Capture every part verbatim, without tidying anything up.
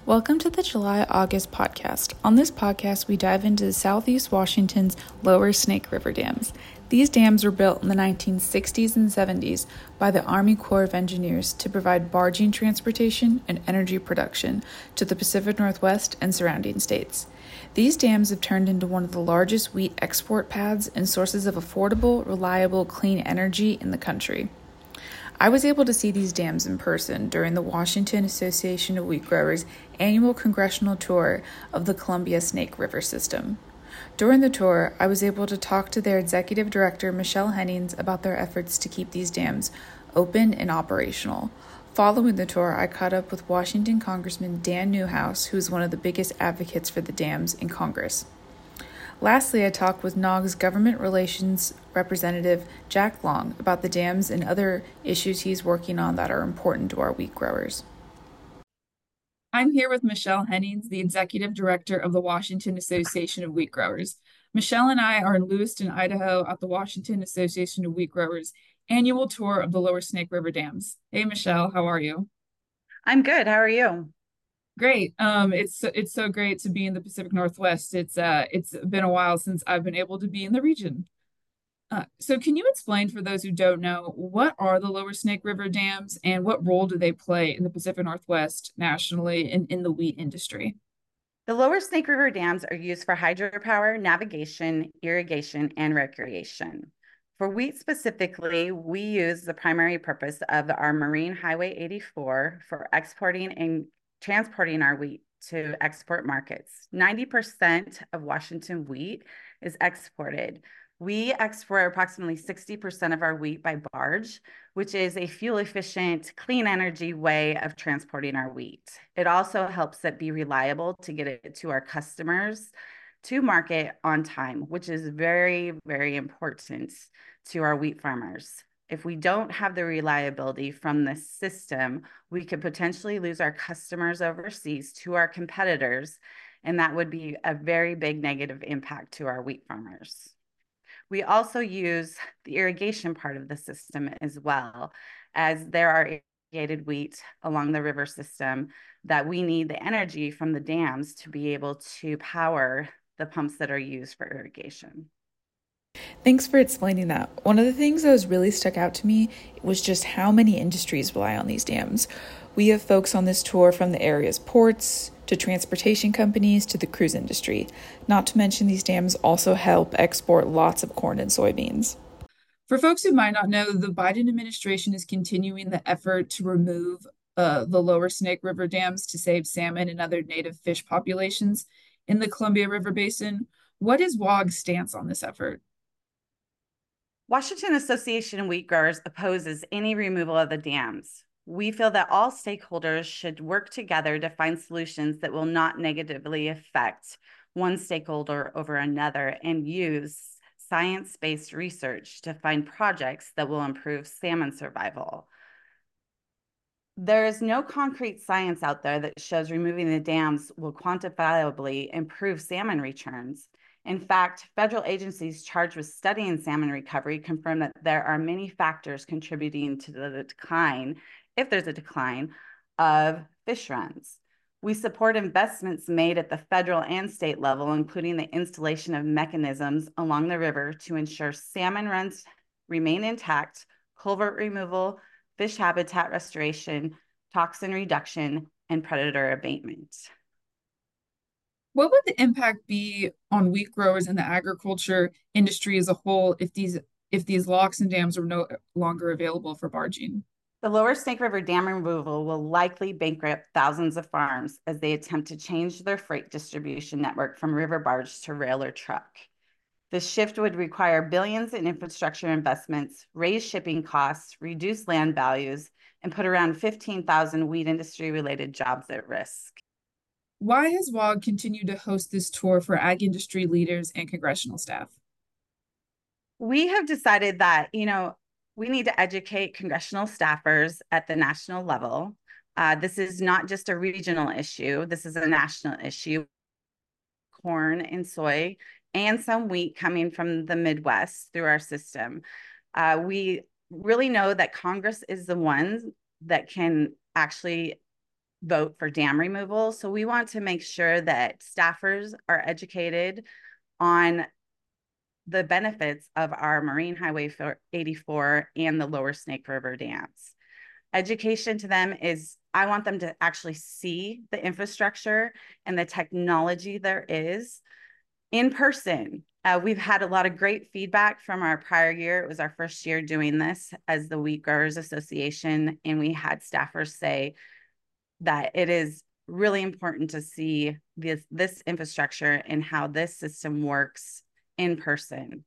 Welcome to the July-August podcast. On this podcast, we dive into Southeast Washington's lower Snake River dams. These dams were built in the nineteen sixties and seventies by the Army Corps of Engineers to provide barging transportation and energy production to the Pacific Northwest and surrounding states. These dams have turned into one of the largest wheat export paths and sources of affordable, reliable, clean energy in the country. I was able to see these dams in person during the Washington Association of Wheat Growers annual congressional tour of the Columbia Snake River system. During the tour, I was able to talk to their executive director, Michelle Hennings, about their efforts to keep these dams open and operational. Following the tour, I caught up with Washington Congressman Dan Newhouse, who is one of the biggest advocates for the dams in Congress. Lastly, I talked with N O G's Government Relations Representative Jack Long about the dams and other issues he's working on that are important to our wheat growers. I'm here with Michelle Hennings, the Executive Director of the Washington Association of Wheat Growers. Michelle and I are in Lewiston, Idaho at the Washington Association of Wheat Growers annual tour of the Lower Snake River dams. Hey, Michelle, how are you? I'm good. How are you? Great. Um, it's it's so great to be in the Pacific Northwest. It's uh it's been a while since I've been able to be in the region. Uh, so can you explain for those who don't know, what are the Lower Snake River dams and what role do they play in the Pacific Northwest nationally and in the wheat industry? The Lower Snake River dams are used for hydropower, navigation, irrigation, and recreation. For wheat specifically, we use the primary purpose of our Marine Highway eighty-four for exporting and transporting our wheat to export markets. ninety percent of Washington wheat is exported. We export approximately sixty percent of our wheat by barge, which is a fuel-efficient, clean energy way of transporting our wheat. It also helps it be reliable to get it to our customers to market on time, which is very, very important to our wheat farmers. If we don't have the reliability from this system, we could potentially lose our customers overseas to our competitors, and that would be a very big negative impact to our wheat farmers. We also use the irrigation part of the system as well, as there are irrigated wheat along the river system that we need the energy from the dams to be able to power the pumps that are used for irrigation. Thanks for explaining that. One of the things that was really stuck out to me was just how many industries rely on these dams. We have folks on this tour from the area's ports, to transportation companies, to the cruise industry. Not to mention these dams also help export lots of corn and soybeans. For folks who might not know, the Biden administration is continuing the effort to remove uh, the lower Snake River dams to save salmon and other native fish populations in the Columbia River Basin. What is W A G's stance on this effort? Washington Association of Wheat Growers opposes any removal of the dams. We feel that all stakeholders should work together to find solutions that will not negatively affect one stakeholder over another and use science-based research to find projects that will improve salmon survival. There is no concrete science out there that shows removing the dams will quantifiably improve salmon returns. In fact, federal agencies charged with studying salmon recovery confirm that there are many factors contributing to the decline, if there's a decline, of fish runs. We support investments made at the federal and state level, including the installation of mechanisms along the river to ensure salmon runs remain intact, culvert removal, fish habitat restoration, toxin reduction, and predator abatement. What would the impact be on wheat growers and the agriculture industry as a whole if these if these locks and dams are no longer available for barging? The Lower Snake River dam removal will likely bankrupt thousands of farms as they attempt to change their freight distribution network from river barge to rail or truck. This shift would require billions in infrastructure investments, raise shipping costs, reduce land values, and put around fifteen thousand wheat industry-related jobs at risk. Why has W A G continued to host this tour for ag industry leaders and congressional staff? We have decided that, you know, we need to educate congressional staffers at the national level. Uh, this is not just a regional issue. This is a national issue. Corn and soy and some wheat coming from the Midwest through our system. Uh, we really know that Congress is the ones that can actually vote for dam removal. So we want to make sure that staffers are educated on the benefits of our Marine Highway eighty-four and the Lower Snake River dams. Education to them is, I want them to actually see the infrastructure and the technology there is in person. Uh, we've had a lot of great feedback from our prior year. It was our first year doing this as the Wheat Growers Association, and we had staffers say that it is really important to see this, this infrastructure and how this system works in person.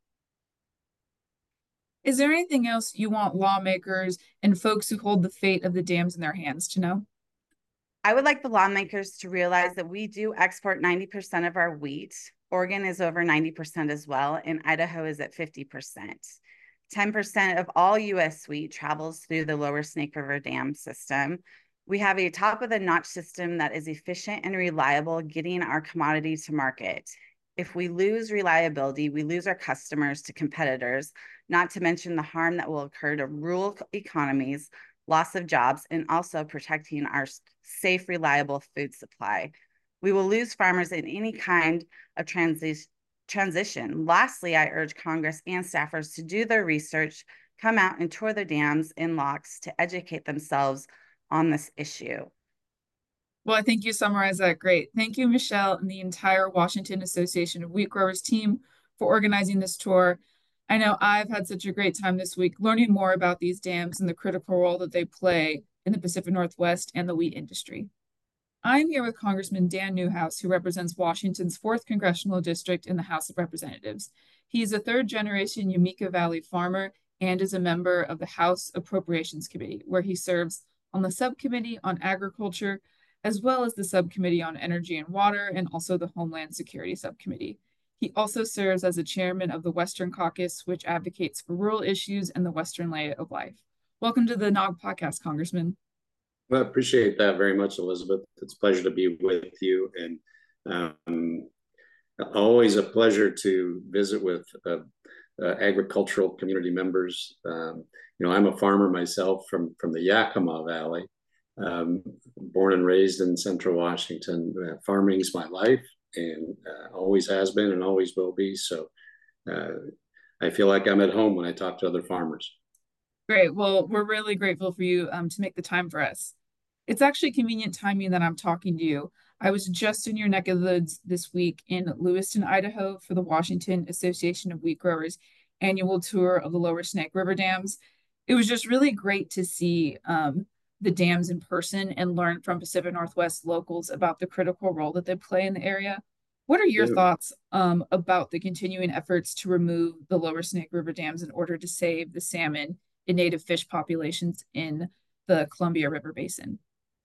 Is there anything else you want lawmakers and folks who hold the fate of the dams in their hands to know? I would like the lawmakers to realize that we do export ninety percent of our wheat. Oregon is over ninety percent as well, and Idaho is at fifty percent. ten percent of all U S wheat travels through the Lower Snake River Dam system. We have a top of the notch system that is efficient and reliable, getting our commodity to market. If we lose reliability, we lose our customers to competitors, not to mention the harm that will occur to rural economies, loss of jobs, and also protecting our safe, reliable food supply. We will lose farmers in any kind of transi transition. Lastly, I urge Congress and staffers to do their research, come out and tour the dams in locks to educate themselves on this issue. Well, I think you summarized that great. Thank you, Michelle, and the entire Washington Association of Wheat Growers team for organizing this tour. I know I've had such a great time this week learning more about these dams and the critical role that they play in the Pacific Northwest and the wheat industry. I'm here with Congressman Dan Newhouse, who represents Washington's fourth Congressional District in the House of Representatives. He's a third-generation Umeeka Valley farmer and is a member of the House Appropriations Committee, where he serves on the Subcommittee on Agriculture, as well as the Subcommittee on Energy and Water, and also the Homeland Security Subcommittee. He also serves as the chairman of the Western Caucus, which advocates for rural issues and the Western way of life. Welcome to the N O G podcast, Congressman. Well, I appreciate that very much, Elizabeth. It's a pleasure to be with you, and um, always a pleasure to visit with uh, uh, agricultural community members. Um, you know, I'm a farmer myself from, from the Yakima Valley, um, born and raised in Central Washington. Uh, farming's my life, and uh, always has been and always will be. So uh, I feel like I'm at home when I talk to other farmers. Great. Well, we're really grateful for you um, to make the time for us. It's actually convenient timing that I'm talking to you. I was just in your neck of the woods this week in Lewiston, Idaho for the Washington Association of Wheat Growers annual tour of the Lower Snake River dams. It was just really great to see um, the dams in person and learn from Pacific Northwest locals about the critical role that they play in the area. What are your Yeah. thoughts um, about the continuing efforts to remove the Lower Snake River dams in order to save the salmon and native fish populations in the Columbia River Basin?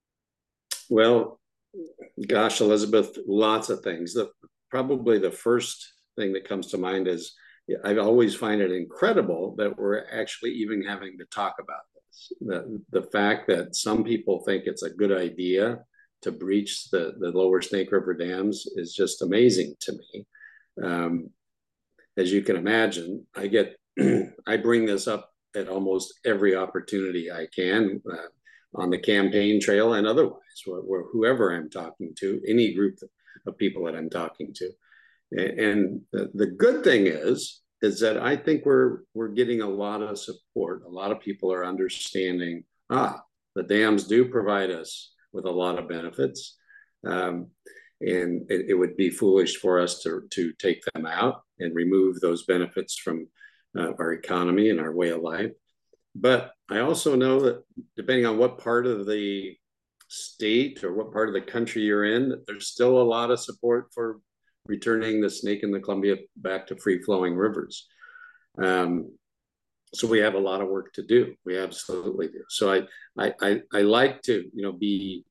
Well, gosh, Elizabeth, lots of things. The, probably the first thing that comes to mind is I always find it incredible that we're actually even having to talk about this. The, the fact that some people think it's a good idea to breach the, the Lower Snake River dams is just amazing to me. Um, as you can imagine, I get, I bring this up at almost every opportunity I can. Uh, on the campaign trail and otherwise, where, where whoever I'm talking to, any group of people that I'm talking to. And the, the good thing is, is that I think we're, we're getting a lot of support. A lot of people are understanding, ah, the dams do provide us with a lot of benefits. Um, and it, it would be foolish for us to, to take them out and remove those benefits from uh, our economy and our way of life. But I also know that depending on what part of the state or what part of the country you're in, there's still a lot of support for returning the Snake and the Columbia back to free-flowing rivers. Um, so we have a lot of work to do. We absolutely do. So I, I, I, I like to, you know, be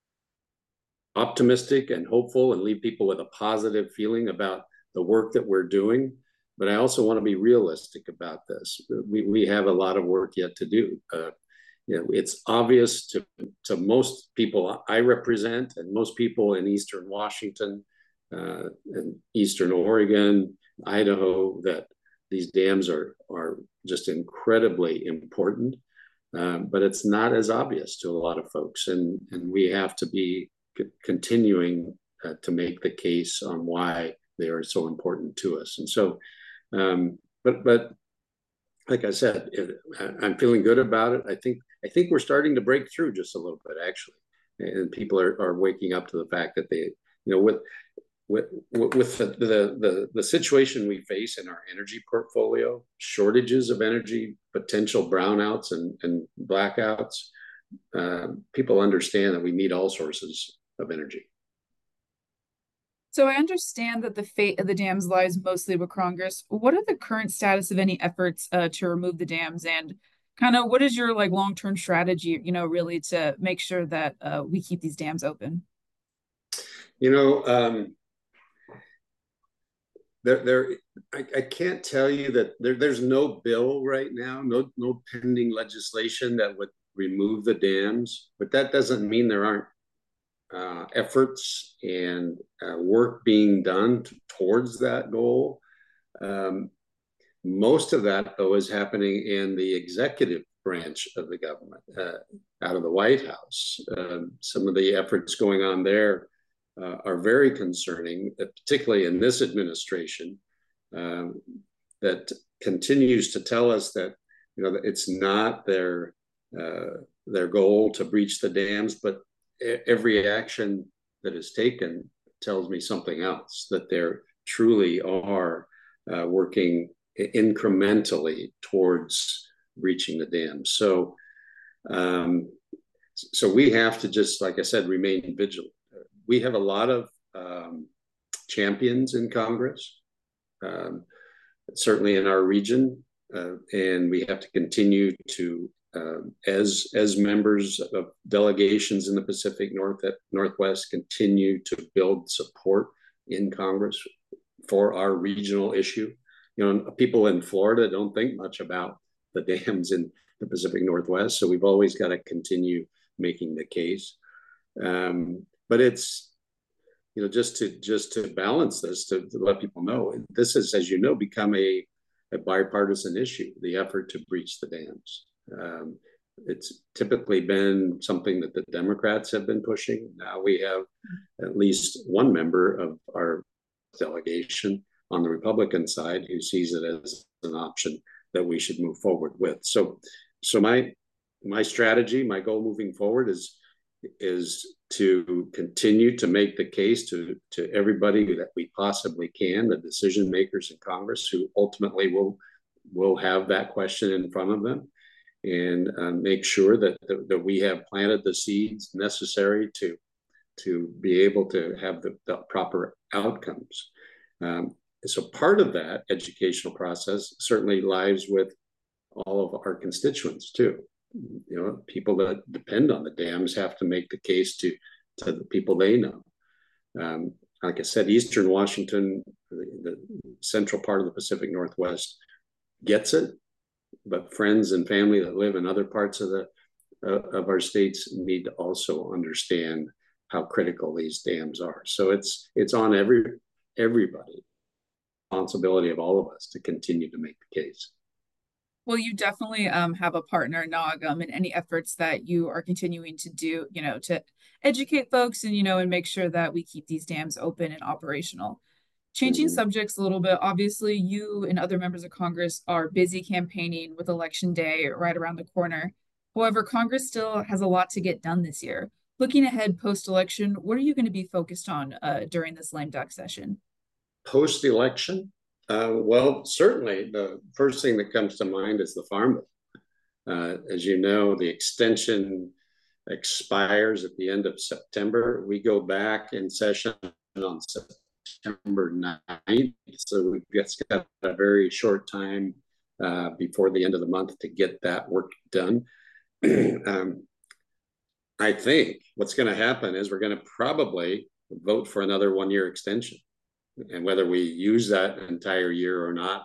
optimistic and hopeful and leave people with a positive feeling about the work that we're doing. But I also want to be realistic about this. We, we have a lot of work yet to do. Uh, you know, it's obvious to, to most people I represent and most people in Eastern Washington uh, and Eastern Oregon, Idaho, that these dams are, are just incredibly important. um, but it's not as obvious to a lot of folks, and and we have to be c- continuing uh, to make the case on why they are so important to us. And so, um, but but like I said, it, I'm feeling good about it. I think I think we're starting to break through just a little bit, actually, and people are, are waking up to the fact that they, you know, with with with the, the the the situation we face in our energy portfolio, shortages of energy, potential brownouts and and blackouts, uh, people understand that we need all sources of energy. So I understand that the fate of the dams lies mostly with Congress. What are the current status of any efforts uh, to remove the dams, and kind of what is your like long-term strategy, you know, really to make sure that uh, we keep these dams open? You know, um, there, there, I, I can't tell you that there, there's no bill right now, no, no pending legislation that would remove the dams, but that doesn't mean there aren't uh, efforts and uh, work being done to, towards that goal. Um, most of that, though, is happening in the executive branch of the government, uh, out of the White House. Um, some of the efforts going on there uh, are very concerning, uh, particularly in this administration, um, that continues to tell us that, you know, it's not their uh, their goal to breach the dams, but every action that is taken tells me something else, that there truly are uh, working incrementally towards reaching the dams. So, um, so we have to just, like I said, remain vigilant. We have a lot of um, champions in Congress, um, certainly in our region, uh, and we have to continue to uh, as as members of delegations in the Pacific North Northwest continue to build support in Congress for our regional issue. You know, people in Florida don't think much about the dams in the Pacific Northwest, so we've always got to continue making the case. Um, but it's, you know, just to just to balance this, to, to let people know, this has, as you know, become a, a bipartisan issue, the effort to breach the dams. Um, it's typically been something that the Democrats have been pushing. Now we have at least one member of our delegation on the Republican side who sees it as an option that we should move forward with. So, so my my strategy, my goal moving forward is is to continue to make the case to to everybody that we possibly can, the decision makers in Congress who ultimately will will have that question in front of them, and uh, make sure that, that that we have planted the seeds necessary to to be able to have the, the proper outcomes. Um, so part of that educational process certainly lies with all of our constituents too. You know, people that depend on the dams have to make the case to to the people they know. Um, like I said, Eastern Washington, the, the central part of the Pacific Northwest, gets it, but friends and family that live in other parts of the uh, of our states need to also understand how critical these dams are. So it's it's on every everybody, responsibility of all of us to continue to make the case. Well, you definitely um, have a partner, Nog, um, in any efforts that you are continuing to do, you know, to educate folks and, you know, and make sure that we keep these dams open and operational. Changing Mm-hmm. subjects a little bit, obviously, you and other members of Congress are busy campaigning with Election Day right around the corner. However, Congress still has a lot to get done this year. Looking ahead post-election, what are you going to be focused on uh, during this lame duck session? Post-election? Uh, well, certainly the first thing that comes to mind is the Farm Bill. Uh, as you know, the extension expires at the end of September. We go back in session on September ninth, so we've just got a very short time uh, before the end of the month to get that work done. um, I think what's going to happen is we're going to probably vote for another one-year extension. And whether we use that entire year or not,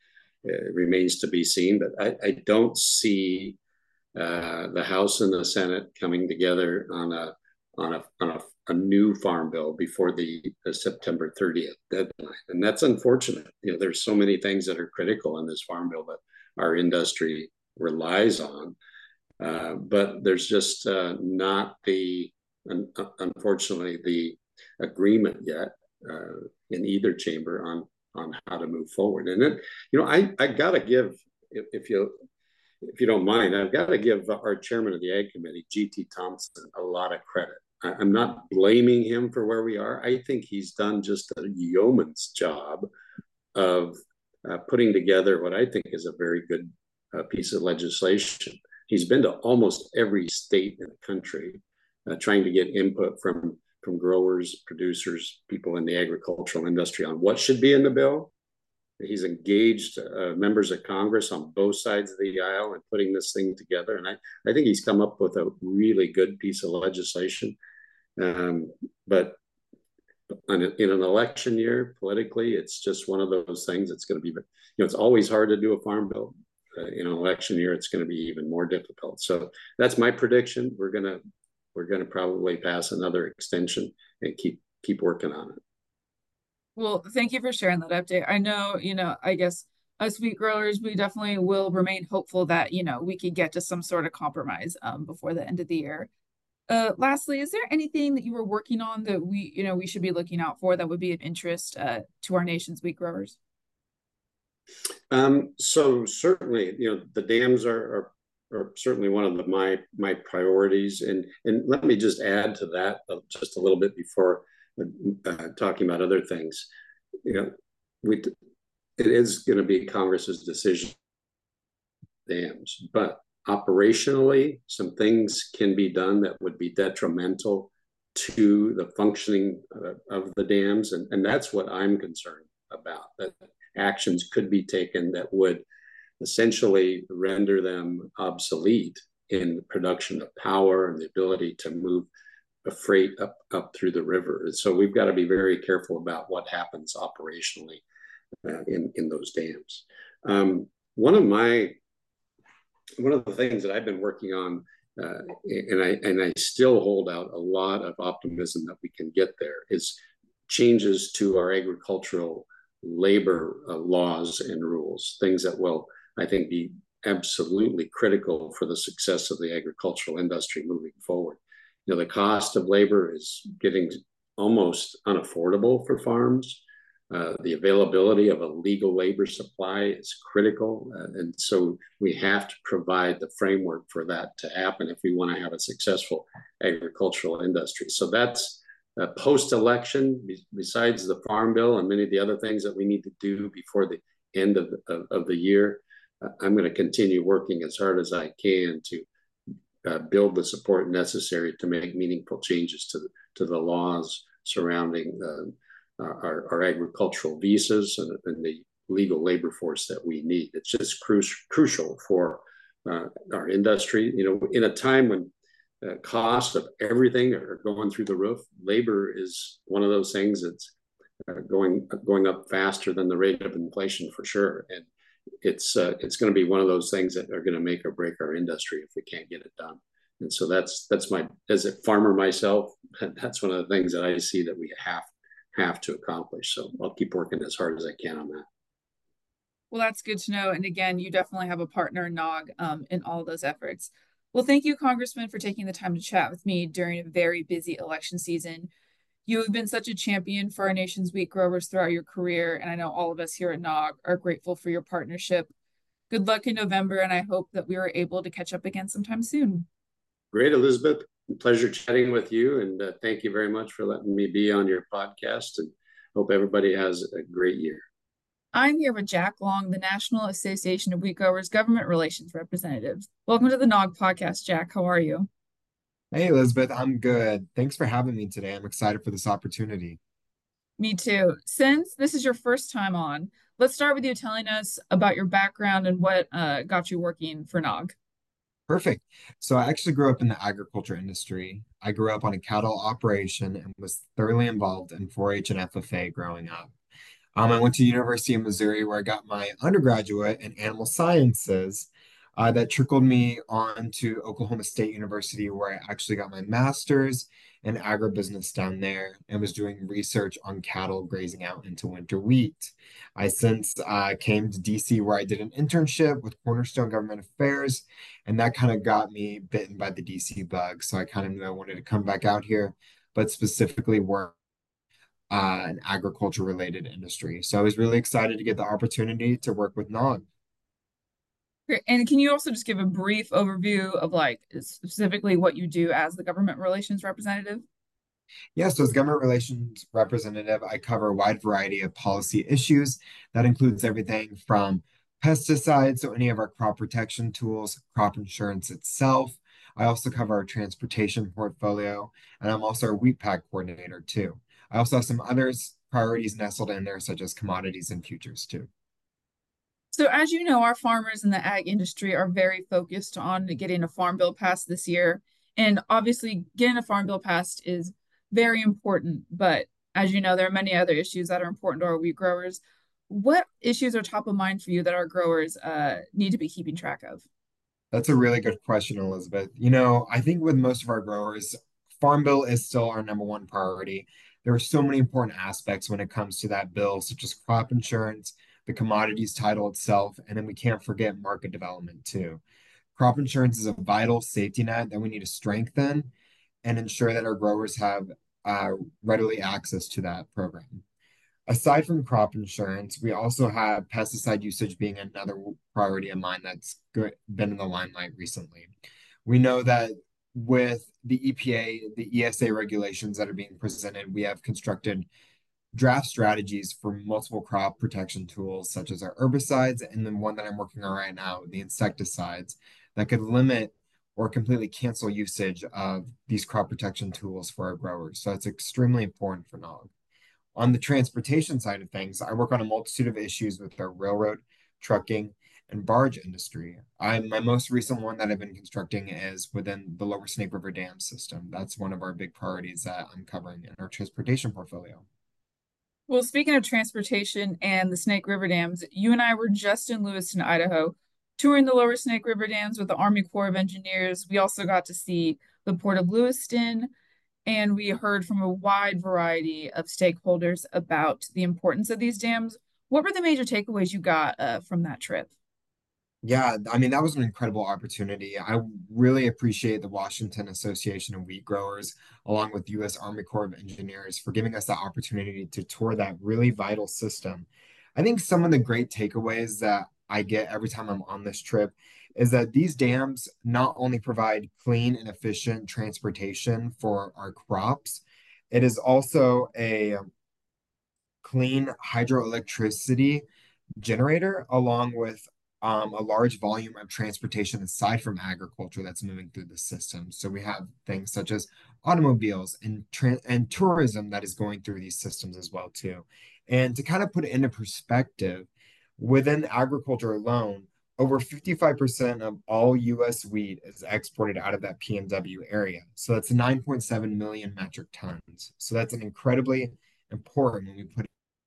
it remains to be seen. But I, I don't see uh, the House and the Senate coming together on a on a on a, a new farm bill before the, the September thirtieth deadline, and that's unfortunate. You know, there's so many things that are critical in this farm bill that our industry relies on. Uh, but there's just uh, not the, unfortunately, the agreement yet uh, in either chamber on on how to move forward. And then, you know, I I gotta give, if, if you if you don't mind, I've got to give our chairman of the Ag Committee, G T Thompson, a lot of credit. I, I'm not blaming him for where we are. I think he's done just a yeoman's job of uh, putting together what I think is a very good uh, piece of legislation. He's been to almost every state in the country, uh, trying to get input from from growers, producers, people in the agricultural industry on what should be in the bill. He's engaged uh, members of Congress on both sides of the aisle and putting this thing together. And I, I think he's come up with a really good piece of legislation. Um, but in, in an election year, politically, it's just one of those things that's going to be, you know, it's always hard to do a farm bill. Uh, in an election year, it's going to be even more difficult. So that's my prediction. We're going to, we're going to probably pass another extension and keep, keep working on it. Well, thank you for sharing that update. I know, you know, I guess us wheat growers, we definitely will remain hopeful that, you know, we could get to some sort of compromise um, before the end of the year. Uh, lastly, is there anything that you were working on that we, you know, we should be looking out for that would be of interest uh, to our nation's wheat growers? Um, so certainly, you know, the dams are, are, are certainly one of the, my my priorities. And, and let me just add to that uh, just a little bit before Uh, talking about other things. You know, we it is going to be Congress's decision, dams, but operationally, some things can be done that would be detrimental to the functioning uh, of the dams, and, and that's what I'm concerned about. That actions could be taken that would essentially render them obsolete in the production of power and the ability to move a freight up up through the river. And so we've got to be very careful about what happens operationally uh, in in those dams. Um, one of my one of the things that I've been working on, uh, and I and I still hold out a lot of optimism that we can get there, is changes to our agricultural labor uh, laws and rules. Things that will, I think, be absolutely critical for the success of the agricultural industry moving forward. You know, the cost of labor is getting almost unaffordable for farms. Uh, the availability of a legal labor supply is critical. Uh, and so we have to provide the framework for that to happen if we want to have a successful agricultural industry. So that's uh, post-election, be- besides the Farm Bill and many of the other things that we need to do before the end of, of, of the year. uh, I'm going to continue working as hard as I can to uh, build the support necessary to make meaningful changes to the, to the laws surrounding uh, our, our agricultural visas and, and the legal labor force that we need. It's just cru- crucial for uh, our industry. You know, in a time when uh, costs of everything are going through the roof, labor is one of those things that's uh, going going up faster than the rate of inflation for sure. And it's uh, it's going to be one of those things that are going to make or break our industry if we can't get it done. And so that's that's my, as a farmer myself, that's one of the things that I see that we have have to accomplish. So I'll keep working as hard as I can on that. Well, that's good to know. And again, you definitely have a partner in N O G um, in all those efforts. Well, thank you, Congressman, for taking the time to chat with me during a very busy election season. You have been such a champion for our nation's wheat growers throughout your career, and I know all of us here at N O G are grateful for your partnership. Good luck in November, and I hope that we are able to catch up again sometime soon. Great, Elizabeth. Pleasure chatting with you, and uh, thank you very much for letting me be on your podcast, and hope everybody has a great year. I'm here with Jack Long, the National Association of Wheat Growers Government Relations Representative. Welcome to the N O G podcast, Jack. How are you? Hey, Elizabeth, I'm good. Thanks for having me today. I'm excited for this opportunity. Me too. Since this is your first time on, let's start with you telling us about your background and what uh, got you working for N O G. Perfect. So I actually grew up in the agriculture industry. I grew up on a cattle operation and was thoroughly involved in four H and F F A growing up. Um, I went to University of Missouri where I got my undergraduate in animal sciences. uh, that trickled me on to Oklahoma State University, where I actually got my master's in agribusiness down there and was doing research on cattle grazing out into winter wheat. I since uh, came to D C where I did an internship with Cornerstone Government Affairs, and that kind of got me bitten by the D C bug. So I kind of knew I wanted to come back out here, but specifically work uh, an agriculture related industry. So I was really excited to get the opportunity to work with N O G. Great. And can you also just give a brief overview of like specifically what you do as the government relations representative? Yeah, so as government relations representative, I cover a wide variety of policy issues. That includes everything from pesticides, so any of our crop protection tools, crop insurance itself. I also cover our transportation portfolio, and I'm also a wheat pack coordinator too. I also have some others priorities nestled in there, such as commodities and futures too. So, as you know, our farmers in the ag industry are very focused on getting a farm bill passed this year. And obviously, getting a farm bill passed is very important. But as you know, there are many other issues that are important to our wheat growers. What issues are top of mind for you that our growers uh, need to be keeping track of? That's a really good question, Elizabeth. You know, I think with most of our growers, Farm Bill is still our number one priority. There are so many important aspects when it comes to that bill, such as crop insurance, the commodities title itself, and then we can't forget market development too. Crop insurance is a vital safety net that we need to strengthen and ensure that our growers have uh, readily access to that program. Aside from crop insurance, we also have pesticide usage being another priority of mine that's good, been in the limelight recently. We know that with the E P A, the E S A regulations that are being presented, we have constructed draft strategies for multiple crop protection tools, such as our herbicides, and then one that I'm working on right now, the insecticides, that could limit or completely cancel usage of these crop protection tools for our growers. So it's extremely important for N O G. On the transportation side of things, I work on a multitude of issues with our railroad, trucking, and barge industry. I my most recent one that I've been constructing is within the Lower Snake River Dam system. That's one of our big priorities that I'm covering in our transportation portfolio. Well, speaking of transportation and the Snake River dams, you and I were just in Lewiston, Idaho, touring the lower Snake River dams with the Army Corps of Engineers. We also got to see the Port of Lewiston, and we heard from a wide variety of stakeholders about the importance of these dams. What were the major takeaways you got uh, from that trip? Yeah, I mean, that was an incredible opportunity. I really appreciate the Washington Association of Wheat Growers, along with U S Army Corps of Engineers, for giving us the opportunity to tour that really vital system. I think some of the great takeaways that I get every time I'm on this trip is that these dams not only provide clean and efficient transportation for our crops, it is also a clean hydroelectricity generator, along with um, a large volume of transportation aside from agriculture that's moving through the system. So we have things such as automobiles and and tourism that is going through these systems as well too. And to kind of put it into perspective, within agriculture alone, over fifty-five percent of all U S wheat is exported out of that P N W area. So that's nine point seven million metric tons. So that's an incredibly important when we put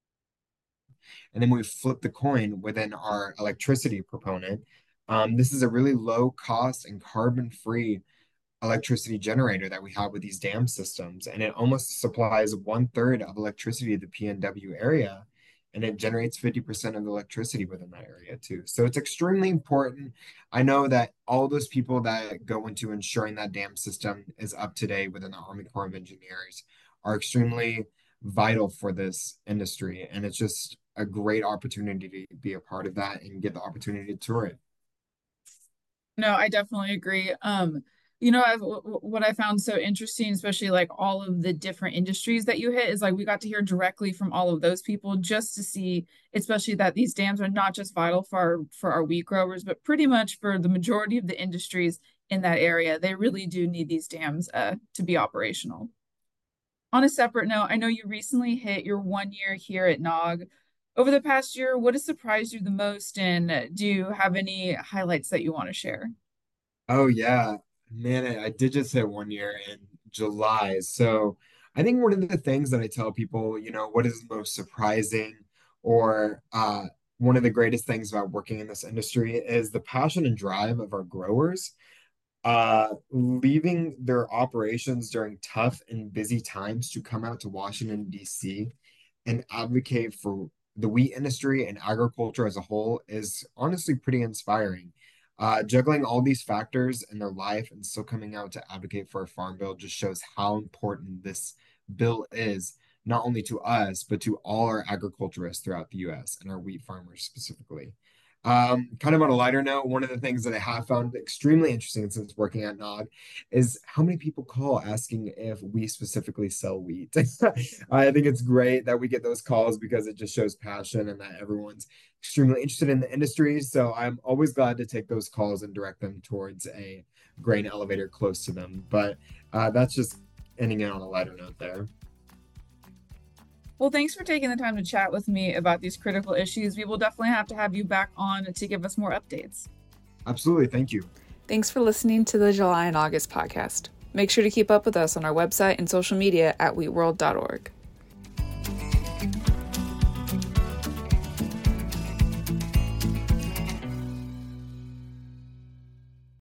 and then we flip the coin within our electricity proponent. Um, this is a really low cost and carbon free electricity generator that we have with these dam systems. And it almost supplies one third of electricity to the P N W area. And it generates fifty percent of the electricity within that area too. So it's extremely important. I know that all those people that go into ensuring that dam system is up to date within the Army Corps of Engineers are extremely vital for this industry. And it's just a great opportunity to be a part of that and get the opportunity to tour it. No, I definitely agree. Um, you know, I've, what I found so interesting, especially like all of the different industries that you hit, is like we got to hear directly from all of those people just to see, especially that these dams are not just vital for our, for our wheat growers, but pretty much for the majority of the industries in that area. They really do need these dams uh, to be operational. On a separate note, I know you recently hit your one year here at N O G. Over the past year, what has surprised you the most, and do you have any highlights that you want to share? Oh yeah, man, I, I did just hit one year in July. So I think one of the things that I tell people, you know, what is most surprising or uh one of the greatest things about working in this industry is the passion and drive of our growers, uh, leaving their operations during tough and busy times to come out to Washington, D C and advocate for the wheat industry and agriculture as a whole is honestly pretty inspiring. Uh, juggling all these factors in their life and still coming out to advocate for a farm bill just shows how important this bill is, not only to us, but to all our agriculturists throughout the U S and our wheat farmers specifically. Um, kind of on a lighter note, one of the things that I have found extremely interesting since working at N O G is how many people call asking if we specifically sell wheat. I think it's great that we get those calls because it just shows passion and that everyone's extremely interested in the industry. So I'm always glad to take those calls and direct them towards a grain elevator close to them. But uh, that's just ending it on a lighter note there. Well, thanks for taking the time to chat with me about these critical issues. We will definitely have to have you back on to give us more updates. Absolutely. Thank you. Thanks for listening to the July and August podcast. Make sure to keep up with us on our website and social media at wheat world dot org.